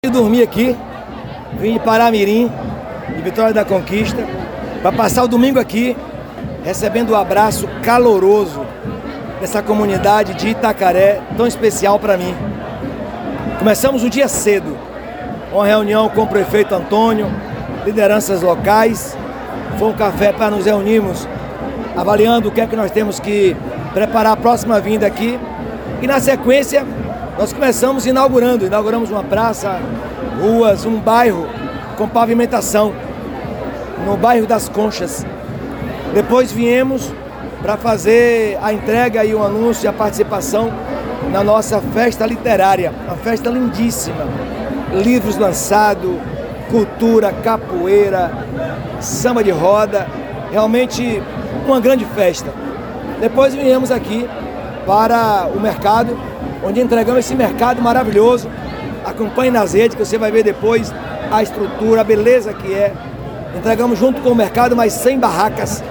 Eu dormi aqui, vim de Paramirim, de Vitória da Conquista, para passar o domingo aqui, recebendo o abraço caloroso dessa comunidade de Itacaré, tão especial para mim. Começamos o dia cedo, uma reunião com o prefeito Antônio, lideranças locais, foi um café para nos reunirmos, avaliando o que é que nós temos que preparar a próxima vinda aqui, e na sequência nós começamos inauguramos uma praça, ruas, um bairro com pavimentação, no bairro das Conchas. Depois viemos para fazer a entrega e o anúncio e a participação na nossa festa literária, uma festa lindíssima, livros lançados, cultura, capoeira, samba de roda, realmente uma grande festa. Depois viemos aqui para o mercado, onde entregamos esse mercado maravilhoso. Acompanhe nas redes que você vai ver depois a estrutura, a beleza que é. Entregamos junto com o mercado mais 100 barracas.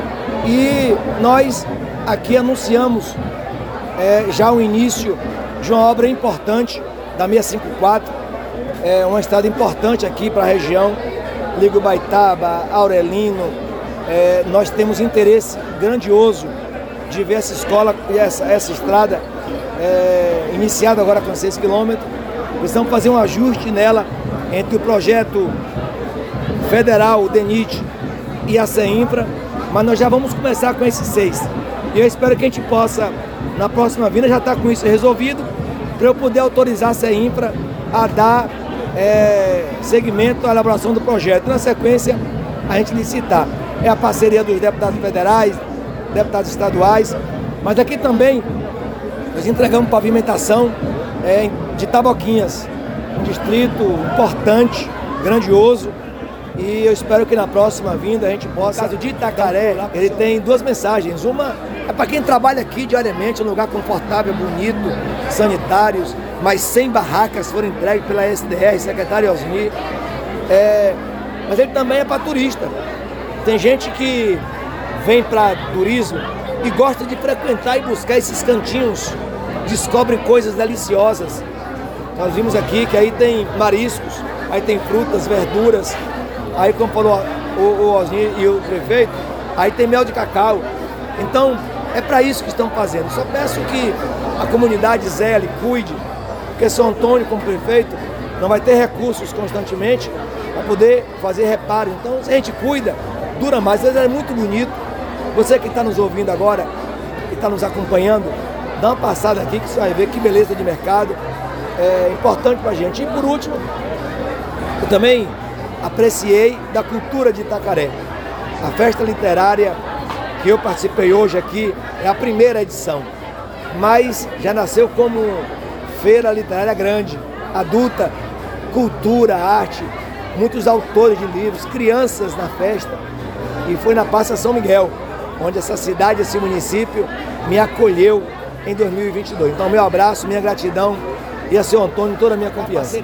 E nós aqui anunciamos já o início de uma obra importante da 654, uma estrada importante aqui para a região, Liga Ubaitaba, Aurelino. Nós temos interesse grandioso de ver essa escola e essa estrada iniciada agora com 6 quilômetros. Precisamos fazer um ajuste nela entre o projeto federal, o DENIT e a CEINFRA, mas nós já vamos começar com esses 6. E eu espero que a gente possa, na próxima vinda, já estar com isso resolvido, para eu poder autorizar a CEINFRA a dar seguimento à elaboração do projeto. Na sequência, a gente licitar. É a parceria dos deputados federais, deputados estaduais, mas aqui também nós entregamos pavimentação de Taboquinhas, um distrito importante, grandioso, e eu espero que na próxima vinda a gente possa. O caso de Itacaré, ele tem duas mensagens. Uma é para quem trabalha aqui diariamente, um lugar confortável, bonito, sanitários, mais 100 barracas foram entregues pela SDR, secretário Osni. Mas ele também é para turista. Tem gente que vem para turismo e gosta de frequentar e buscar esses cantinhos, descobre coisas deliciosas. Nós vimos aqui que aí tem mariscos, aí tem frutas, verduras, aí como falou o Osni e o prefeito, aí tem mel de cacau. Então é para isso que estão fazendo. Só peço que a comunidade zele, cuide, porque São Antônio como prefeito não vai ter recursos constantemente para poder fazer reparo. Então se a gente cuida, dura mais. Às vezes é muito bonito. Você que está nos ouvindo agora e está nos acompanhando, dá uma passada aqui que você vai ver que beleza de mercado, importante para a gente. E por último, eu também apreciei da cultura de Itacaré. A festa literária que eu participei hoje aqui é a primeira edição, mas já nasceu como feira literária grande, adulta, cultura, arte, muitos autores de livros, crianças na festa, e foi na Praça São Miguel, onde essa cidade, esse município me acolheu em 2022. Então, meu abraço, minha gratidão e a seu Antônio, toda a minha confiança.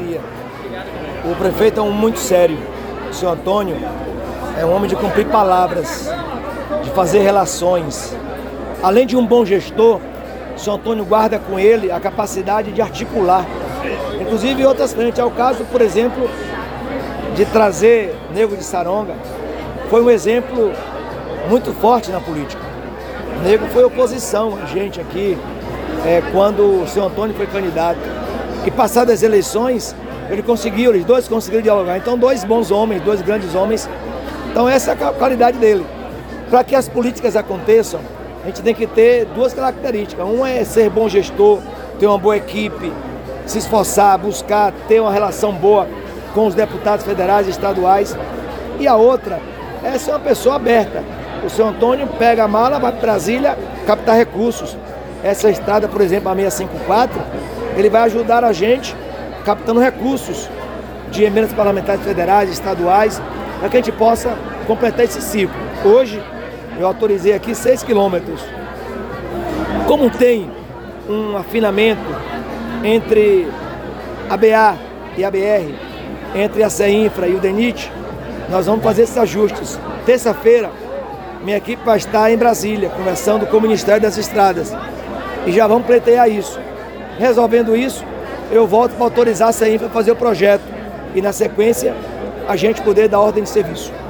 O prefeito é um muito sério. O seu Antônio é um homem de cumprir palavras, de fazer relações. Além de um bom gestor, o seu Antônio guarda com ele a capacidade de articular, inclusive em outras frentes. É o caso, por exemplo, de trazer Nego de Saronga. Foi um exemplo muito forte na política. O Nego foi oposição a gente aqui, quando o seu Antônio foi candidato. E passadas as eleições, eles dois conseguiram dialogar. Então, dois bons homens, dois grandes homens. Então, essa é a qualidade dele. Para que as políticas aconteçam, a gente tem que ter duas características. Uma é ser bom gestor, ter uma boa equipe, se esforçar, buscar, ter uma relação boa com os deputados federais e estaduais. E a outra é ser uma pessoa aberta. O seu Antônio pega a mala, vai para Brasília, captar recursos. Essa estrada, por exemplo, a 654, ele vai ajudar a gente captando recursos de emendas parlamentares federais, estaduais, para que a gente possa completar esse ciclo. Hoje, eu autorizei aqui 6 quilômetros. Como tem um afinamento entre a BA e a BR, entre a CEINFRA e o DENIT, nós vamos fazer esses ajustes. Terça-feira, minha equipe vai estar em Brasília, conversando com o Ministério das Estradas. E já vamos pleitear isso. Resolvendo isso, eu volto para autorizar a CEINFRA a fazer o projeto e, na sequência, a gente poder dar ordem de serviço.